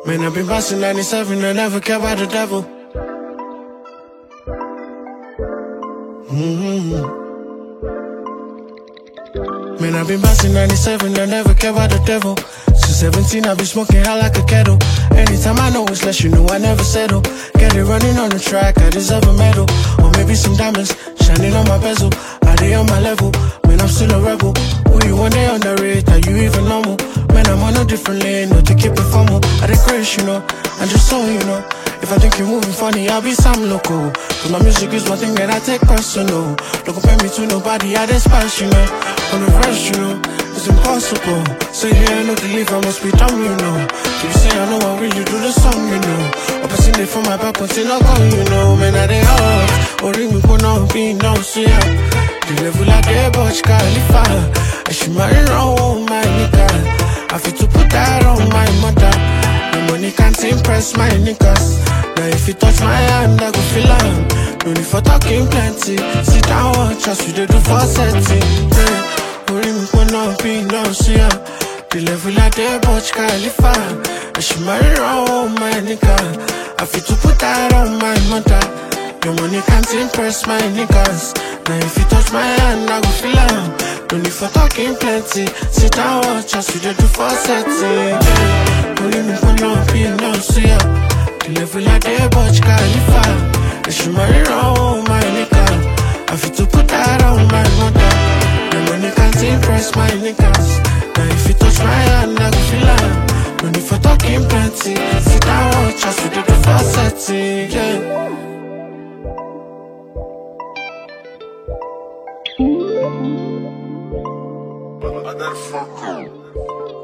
Man, I've been busting 97, I never care about the devil. Man, I've been busting 97, I never care about the devil. Since 17, I've been smoking hot like a kettle. Anytime I know it's less, you know I never settle. Get it running on the track, I deserve a medal. Or maybe some diamonds shining on my bezel. Are they on my level? Man, I'm still a rebel. Who you one day underrate? Are you even normal? Man, I'm on a different lane, not to keep it formal. I decrease, you know, I'm just so you know. If I think you're moving funny, I'll be some local. Cause my music is one thing that I take personal. Don't compare me to nobody, I despise, you know. On the verse, you know, it's impossible. Say here, no believe I must be dumb, you know. If you say I know I really do the song, you know. Opposite it from my back, until I go, you know. Man, I they hot, or ring me go now, be no, see ya. The level like a Burj Khalifa. I should marry wrong, my nigga. I feel to put that on my mother. The money can't impress my niggas. Now if you touch my hand, I go feel am. No need for talking plenty. Sit down, watch us, we do for setting. Yeah, worry me for no be no see ya. The level like the Burj Khalifa. I should marry wrong, my nigga. I feel to put that on my mother. Your money can't impress my niggas. Now if you touch my hand, I go feel am. No need for talking plenty. Sit down, watch us, we do for setting. Yeah, worry me for no be no see ya. The level like the Burj Khalifa. I should marry wrong, my nigga. I feel to put that on my mother. Your money can't impress my niggas. Now if you touch my hand, I go feel am. No need for talking plenty. Sit down, watch us, we do for setting. Yeah. Motherfucker.